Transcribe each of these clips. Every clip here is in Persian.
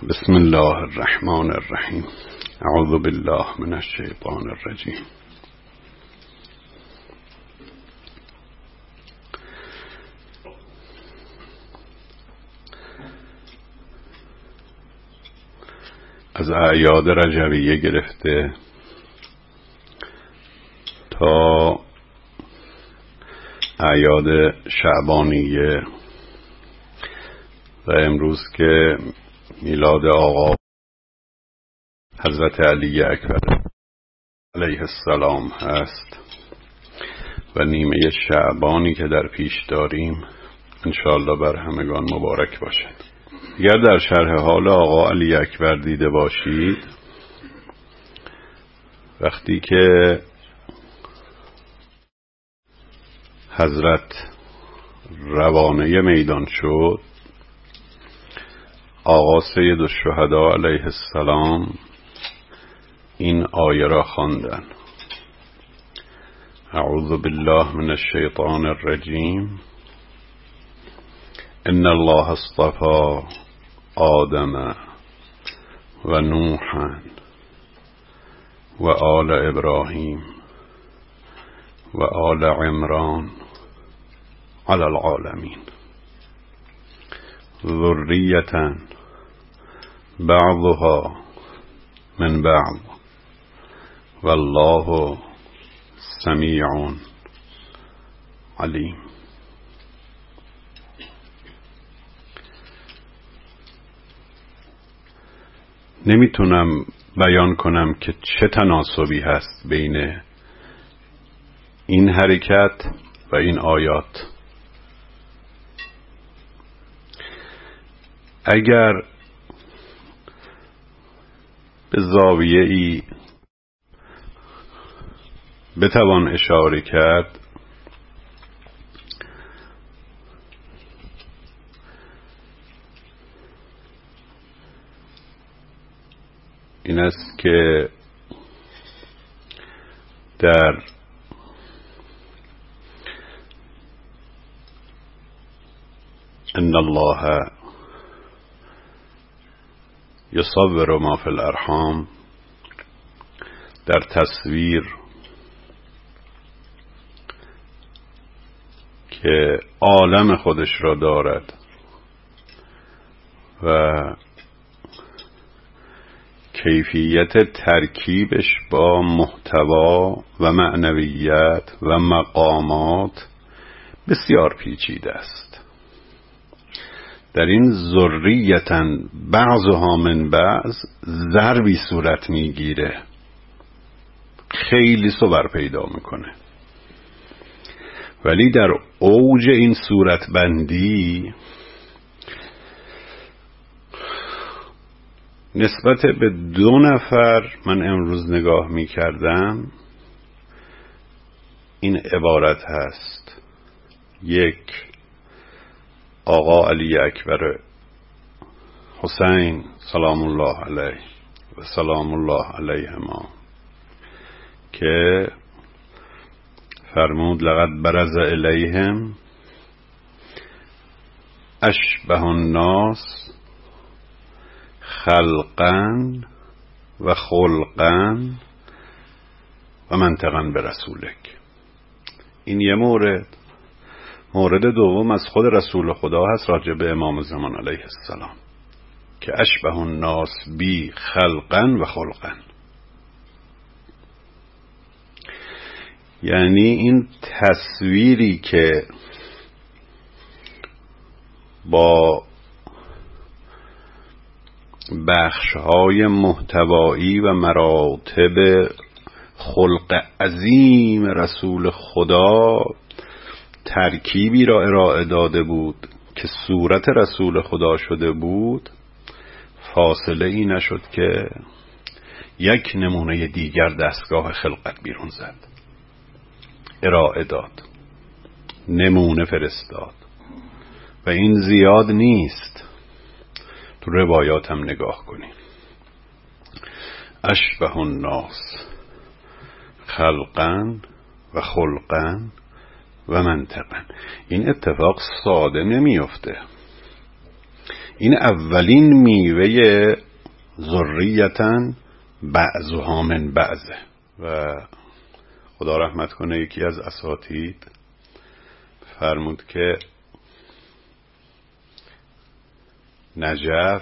بسم الله الرحمن الرحیم. اعوذ بالله من الشیطان الرجیم. از اعیاد رجبیه گرفته تا اعیاد شعبانیه و امروز که میلاد آقا حضرت علی اکبر علیه السلام هست و نیمه شعبانی که در پیش داریم انشاءالله بر همگان مبارک باشد. اگر در شرح حال آقا علی اکبر دیده باشید، وقتی که حضرت روانه میدان شد، آقا سید الشهدا علیه السلام این آیه را خواندند: اعوذ بالله من الشیطان الرجیم ان الله اصطفى آدم و نوحا و آل ابراهیم و آل عمران علی العالمین ذریة بعضها من بعض والله سمیع علیم. نمیتونم بیان کنم که چه تناسبی هست بین این حرکت و این آیات. اگر به زاویه ای بتوان اشاره کرد، این است که در ان الله یصور ما فی الارحام، در تصویر که عالم خودش را دارد و کیفیت ترکیبش با محتوا و معنویت و مقامات بسیار پیچیده است. در این ذریة بعضها من بعض ضربی صورت میگیره، خیلی صور پیدا میکنه، ولی در اوج این صورت بندی نسبت به 2 نفر من امروز نگاه میکردم، این عبارت هست: یک، آقا علی اکبر حسین سلام الله علیه و سلام الله علیهما که فرمود لقد برز الیهم اشبه الناس خلقا و خلقا و منطقا برسولک. این یه مورد. مورد دوم از خود رسول خدا هست راجع به امام زمان علیه السلام که اشبه الناس بی خلقا و خلقا. یعنی این تصویری که با بخش‌های محتوایی و مراتب خلق عظیم رسول خدا ترکیبی را ارائه داده بود که صورت رسول خدا شده بود، فاصله ای نشد که یک نمونه دیگر دستگاه خلقت بیرون زد، ارائه داد، نمونه فرستاد. و این زیاد نیست، تو روایات هم نگاه کنیم. اشبه الناس خلقا و خلقا و منطقا. این اتفاق ساده نمیفته. این اولین میوه ذریتاً بعضها من بعضه. و خدا رحمت کنه یکی از اساتید فرمود که نجف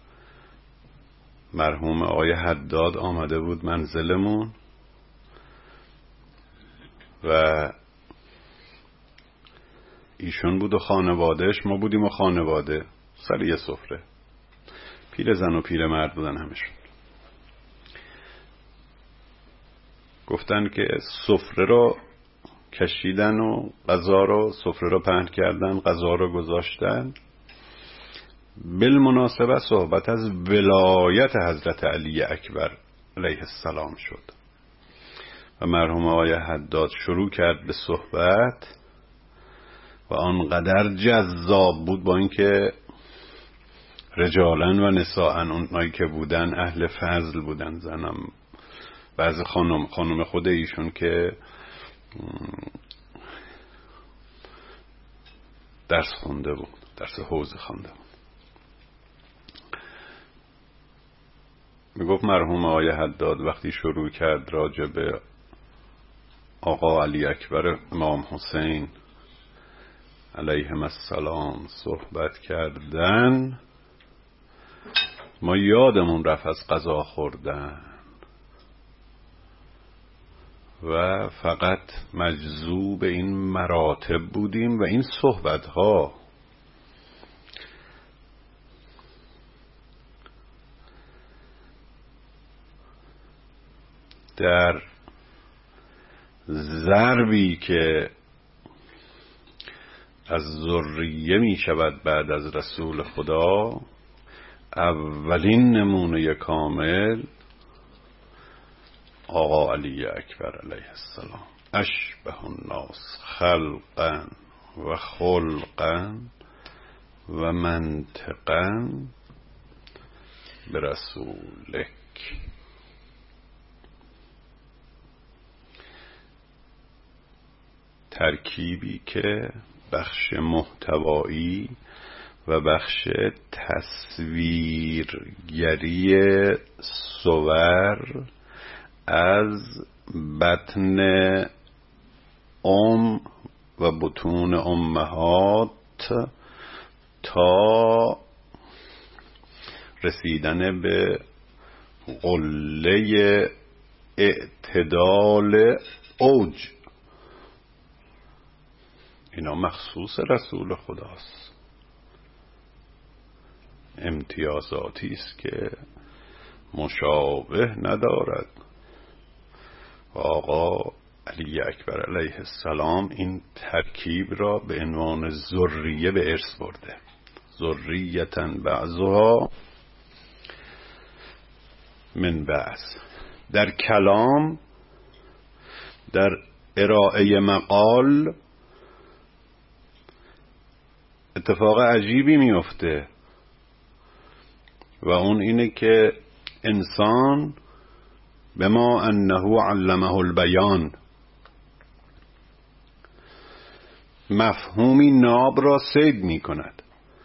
مرحوم آقای حداد آمده بود منزلمون و ایشون بود و خانوادهش، ما بودیم و خانواده سر یه سفره، پیرزن و پیرمرد بودن همشون. گفتن که سفره رو کشیدن و غذا رو، سفره رو پهن کردن، غذا رو گذاشتن. بالمناسبه صحبت از ولایت حضرت علی اکبر علیه السلام شد و مرحوم آقای حداد شروع کرد به صحبت و آنقدر جذاب بود، با اینکه رجالن و نساءن اونایی که بودن اهل فضل بودن، زنم بعض خانم خود ایشون که درس خونده بود، درس حوزه خونده بود. میگفت مرحوم آقای حداد وقتی شروع کرد راجع به آقا علی اکبر امام حسین علیهم السلام صحبت کردن، ما یادمون رفت از غذا خوردن و فقط مجذوب این مراتب بودیم و این صحبت ها در ضربی که از ذریه می شود بعد از رسول خدا، اولین نمونه کامل آقا علی اکبر علیه السلام، اشبه الناس خلقا و خلقا و منطقا برسولک. ترکیبی که بخش محتوایی و بخش تصویرگری صور از بطن و بطون امهات تا رسیدن به قله اعتدال اوج، اینا مخصوص رسول خداست، امتیازاتی است که مشابه ندارد. و آقا علی اکبر علیه السلام این ترکیب را به عنوان ذریه به ارث برده، ذریتا بعضها من بعض. در کلام، در ارائه مقال اتفاق عجیبی میفته و اون اینه که انسان به ما انه علمه البیان مفهومی ناب را صید می کند.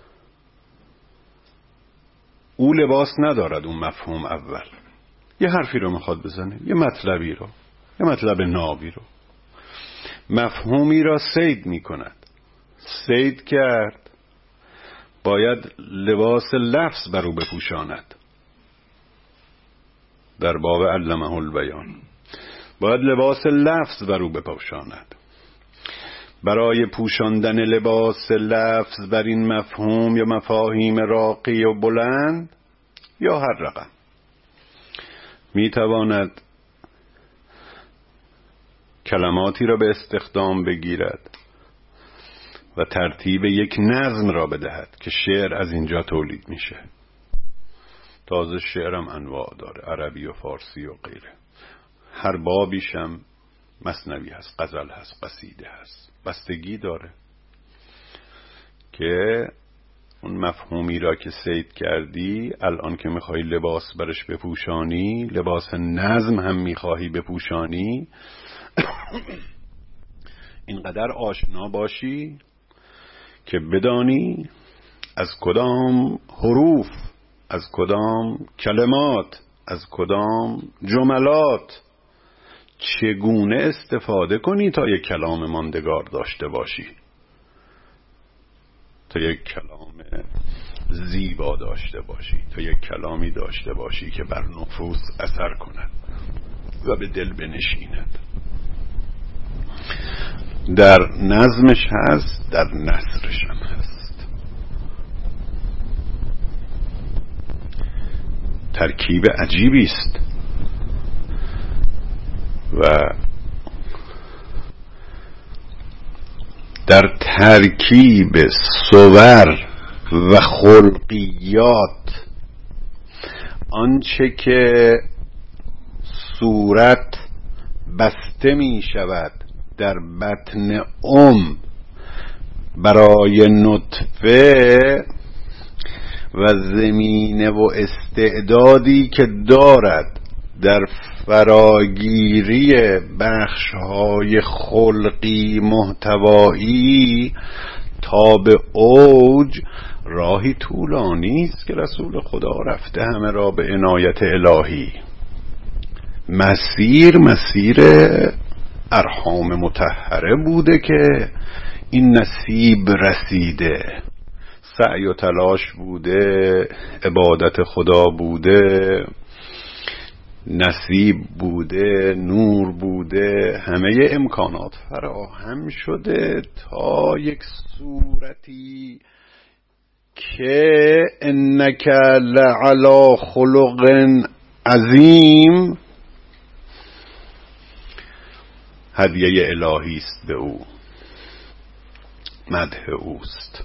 او لباس ندارد، اون مفهوم اول یه حرفی رو میخواد بزنه، یه مطلبی رو، یه مطلب نابی رو، مفهومی را صید می کند. صید کرد، باید لباس لفظ بر او بپوشاند. در باب علمه البیان باید لباس لفظ بر او بپوشاند. برای پوشاندن لباس لفظ بر این مفهوم یا مفاهیم راقی و بلند یا هر رقم میتواند کلماتی را به استخدام بگیرد و ترتیب یک نظم را بدهد که شعر از اینجا تولید میشه. تازه شعرم انواع داره، عربی و فارسی و غیره. هر بابیشم مثنوی هست، غزل هست، قصیده هست، بستگی داره که اون مفهومی را که صید کردی الان که میخوای لباس برش بپوشانی، لباس نظم هم میخواهی بپوشانی، اینقدر آشنا باشی که بدانی از کدام حروف، از کدام کلمات، از کدام جملات چگونه استفاده کنی تا یک کلام ماندگار داشته باشی، تا یک کلام زیبا داشته باشی، تا یک کلامی داشته باشی که بر نفوس اثر کند و به دل بنشیند. در نظمش هست، در نثرش هم هست. ترکیب عجیبی است و در ترکیب صور و خلقیات آنچه که صورت بسته می شود در بطن برای نطفه و زمینه و استعدادی که دارد در فراگیری بخش‌های خلقی محتوایی تا به اوج، راهی طولانی است که رسول خدا رفته همه را به عنایت الهی. مسیر ارحام مطهره بوده که این نصیب رسیده، سعی و تلاش بوده، عبادت خدا بوده، نصیب بوده، نور بوده، همه امکانات فراهم شده تا یک صورتی که انک لعلی خلق عظیم هدیه الهی است به او، مدح اوست.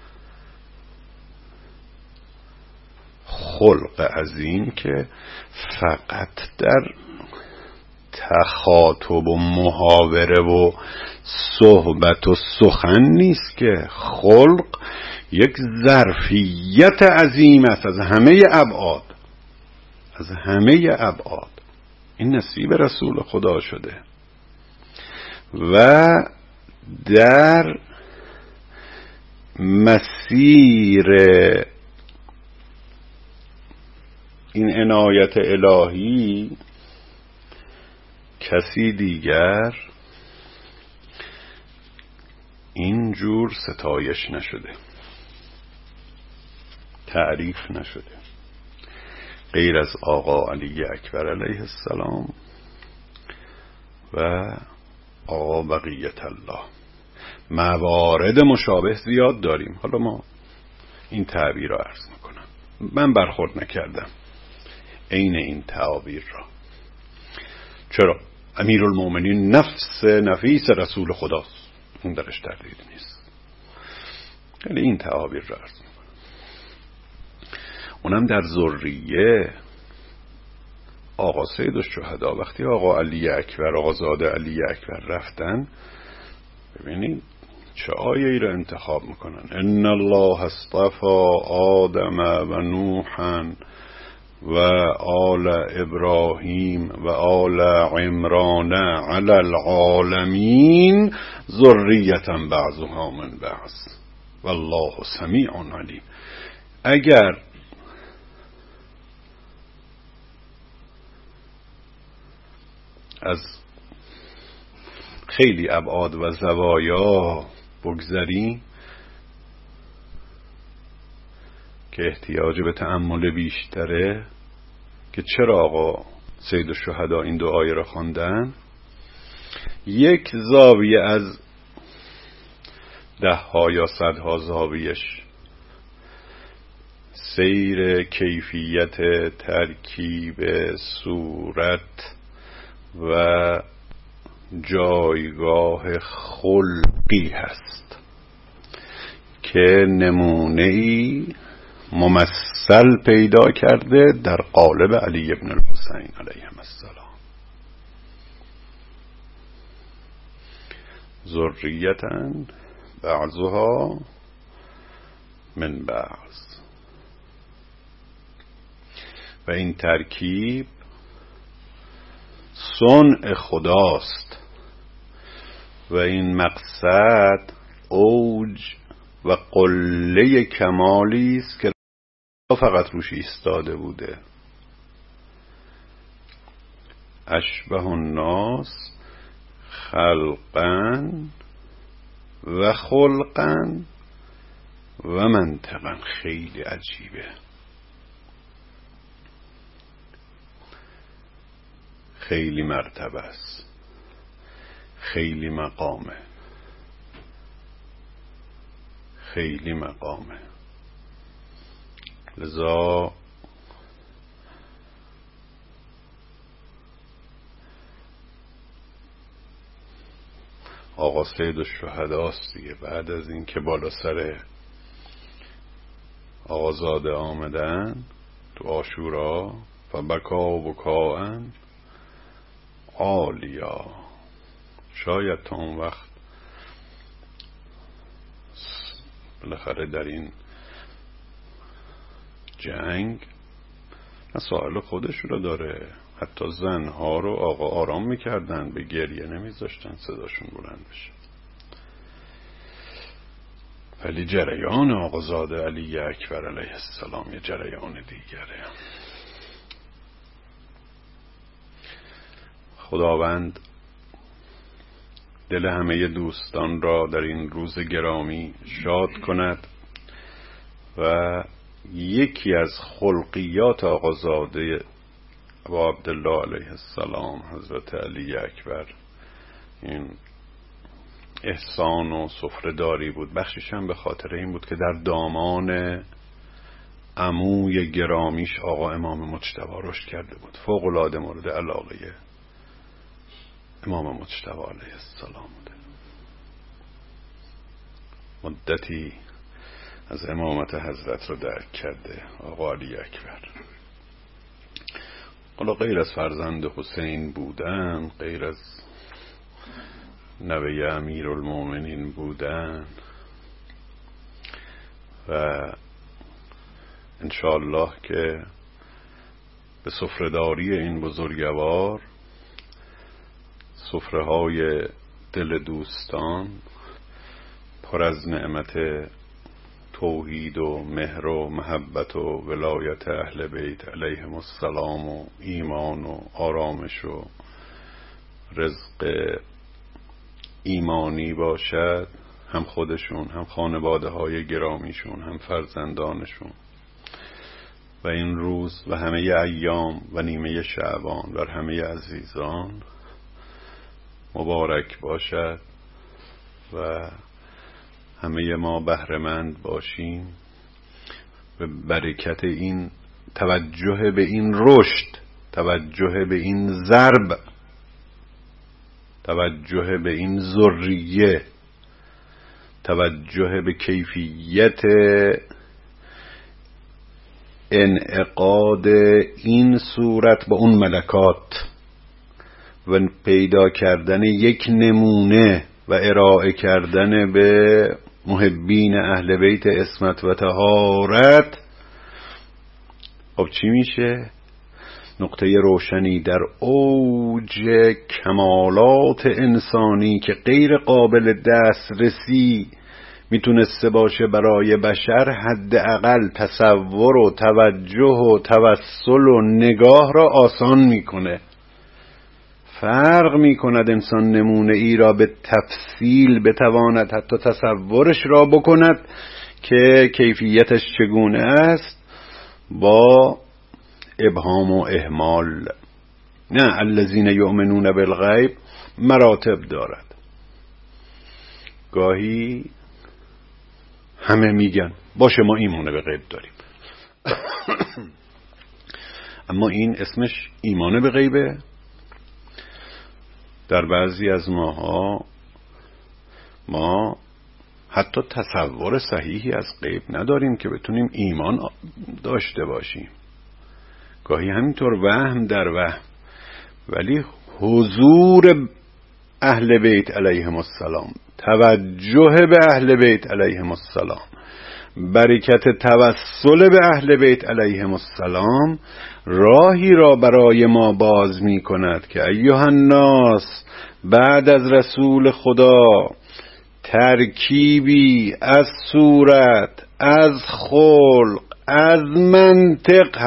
خلق عظیم که فقط در تخاطب و محاوره و صحبت و سخن نیست، که خلق یک ظرفیت عظیم است از همه ابعاد، از همه ابعاد. این نصیب رسول خدا شده و در مسیر این عنایت الهی کسی دیگر اینجور ستایش نشده، تعریف نشده غیر از آقا علی اکبر علیه السلام و آقا بقیت الله. موارد مشابه زیاد داریم، حالا ما این تعبیر را عرض میکنم. من برخورد نکردم عین این تعابیر را. چرا؟ امیرالمومنین نفس نفیس رسول خداست، اون درش تردید نیست. یعنی این تعابیر را عرض میکنم. اونم در ذریه آقا سید الشهدا، وقتی آقا علی اکبر، آقا زاده علی اکبر رفتن، ببینید چه آیه‌ای را انتخاب میکنن. ان الله اصطفى آدم و نوحا و آل ابراهیم و آل عمران علی العالمین ذریة بعضها من بعض والله سمیع علیم. اگر از خیلی ابعاد و زوایا بگذریم که احتیاج به تأمل بیشتره، که چرا آقا سید الشهدا این دو آیه را خواندن، یک زاویه از 10 یا 100 زاویش سیر کیفیت ترکیب صورت و جایگاه خلقی هست که نمونه‌ای ممثل پیدا کرده در قالب علی ابن الحسین علیهم السلام. ذریة بعضها من بعض. و این ترکیب صنع خداست و این مقصد اوج و قله کمالی است که فقط روش ایستاده بوده. اشبه الناس خلقا و خلقا و منطقا. خیلی عجیبه، خیلی مرتبه است، خیلی مقامه، خیلی مقامه. لذا آقا سید الشهداست دیگه. بعد از این که بالا سر آقازاده آمدن تو عاشورا، فبکا و بکاءن عالیا. شاید تا اون وقت بالاخره در این جنگ مسائل خودش رو داره. حتی زنها رو آقا آرام میکردن، به گریه نمیذاشتن صداشون بلند بشه. ولی جریان آقازاده علی اکبر علیه السلام یه جریان دیگره. خداوند دل همه دوستان را در این روز گرامی شاد کند و یکی از خلقیات آقازاده ابا عبدالله علیه السلام حضرت علی اکبر این احسان و سفره‌داری بود. بخشش هم به خاطر این بود که در دامان عموی گرامیش آقا امام مجتبی رشد کرده بود. فوق‌العاده مورد علاقه امام مجتبی علیه السلام بوده. مدتی از امامت حضرت رو درک کرده آقا علی اکبر. حالا غیر از فرزند حسین بودن، غیر از نوه امیرالمومنین بودن و انشاءالله که به سفره‌داری این بزرگوار، سفره‌های دل دوستان پر از نعمت توحید و مهر و محبت و ولایت اهل بیت علیهم السلام و ایمان و آرامش و رزق ایمانی باشد، هم خودشون، هم خانواده های گرامیشون، هم فرزندانشون و این روز و همه ایام و نیمه شعبان و همه عزیزان مبارک باشد و همه ما بهره‌مند باشیم به برکت این توجه به این رشد، توجه به این ضرب، توجه به این ذریه، توجه به کیفیت انعقاد این صورت با اون ملکات و پیدا کردن یک نمونه و ارائه کردن به محبین اهل بیت عصمت و طهارت. خب چی میشه؟ نقطه روشنی در اوج کمالات انسانی که غیر قابل دسترسی میتونسته باشه برای بشر، حداقل تصور و توجه و توسل و نگاه را آسان میکنه. فرق میکند انسان نمونه ای را به تفصیل بتواند حتی تصورش را بکند که کیفیتش چگونه است، با ابهام و اهمال. نه، الذین یؤمنون بالغیب مراتب دارد. گاهی همه میگن باشه ما ایمان به غیب داریم اما این اسمش ایمان به غیبه؟ در بعضی از ما حتی تصور صحیحی از غیب نداریم که بتونیم ایمان داشته باشیم. گاهی همینطور وهم در وهم. ولی حضور اهل بیت علیهم السلام، توجه به اهل بیت علیهم السلام، برکت توسل به اهل بیت علیهم السلام راهی را برای ما باز می کند که ایها الناس، بعد از رسول خدا ترکیبی از صورت، از خلق، از منطق،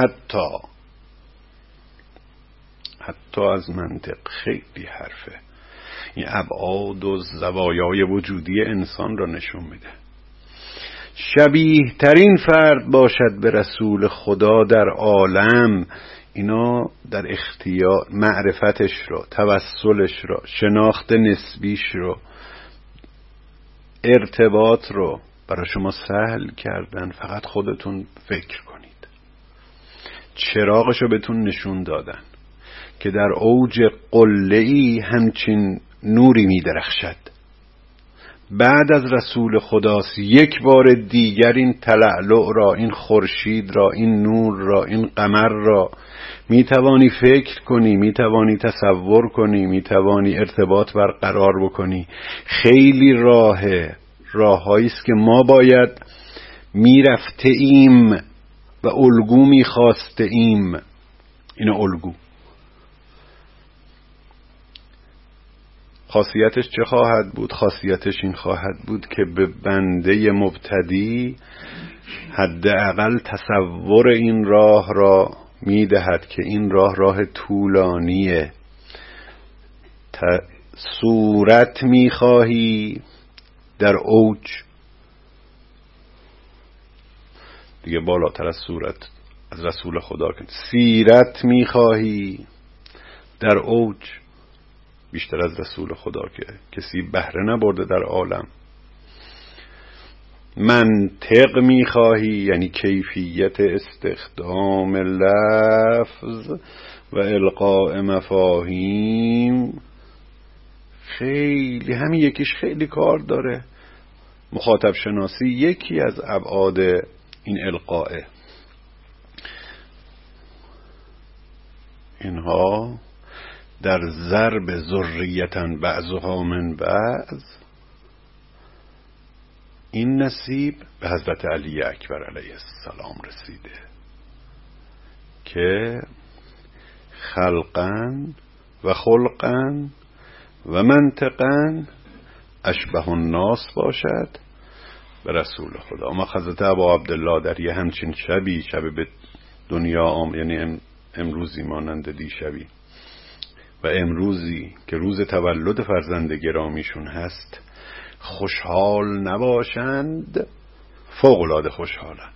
حتی از منطق. خیلی حرفه. این ابعاد و زوایای وجودی انسان را نشون میده. شبیه ترین فرد باشد به رسول خدا در عالم، اینا در اختیار معرفتش رو، توسلش رو، شناخت نسبیش رو، ارتباط رو برای شما سهل کردن. فقط خودتون فکر کنید. چراغش رو بهتون نشون دادن که در اوج قله‌ای همچین نوری می درخشد. بعد از رسول خداست یک بار دیگر این تلألؤ را، این خورشید را، این نور را، این قمر را می توانی فکر کنی، می توانی تصور کنی، می توانی ارتباط برقرار بکنی. خیلی راههایی است که ما باید می رفته ایم و الگو می خواسته ایم. این الگو خاصیتش چه خواهد بود؟ خاصیتش این خواهد بود که به بنده مبتدی حداقل تصور این راه را میدهد که این راه طولانیه. صورت میخواهی در اوج، دیگه بالاتر از صورت از رسول خدا کن. سیرت میخواهی در اوج، بیشتر از رسول خدا که کسی بهره نبرده در عالم. منطق میخواهی، یعنی کیفیت استخدام لفظ و القاء مفاهیم. خیلی همین یکیش خیلی کار داره. مخاطب شناسی یکی از ابعاد این القاء. اینها در ضرب ذریتا بعضها من بعض، این نصیب به حضرت علی اکبر علیه السلام رسیده که خلقاً و خلقاً و منطقاً اشبه الناس باشد به رسول خدا. ما حضرت ابا عبدالله در یه همچین شب به دنیا یعنی امروزی مانند دیشبی و امروزی که روز تولد فرزند گرامیشون هست خوشحال نباشند، فوق‌العاده خوشحالن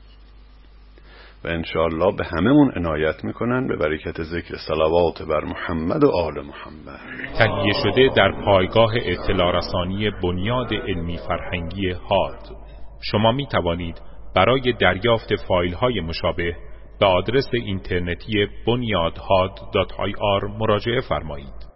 و انشاءالله به هممون عنایت میکنن به برکت ذکر صلوات بر محمد و آل محمد. تهیه شده در پایگاه اطلاع رسانی بنیاد علمی فرهنگی هارد. شما می توانید برای دریافت فایل های مشابه به آدرس اینترنتی bunyadhad.ir مراجعه فرمایید.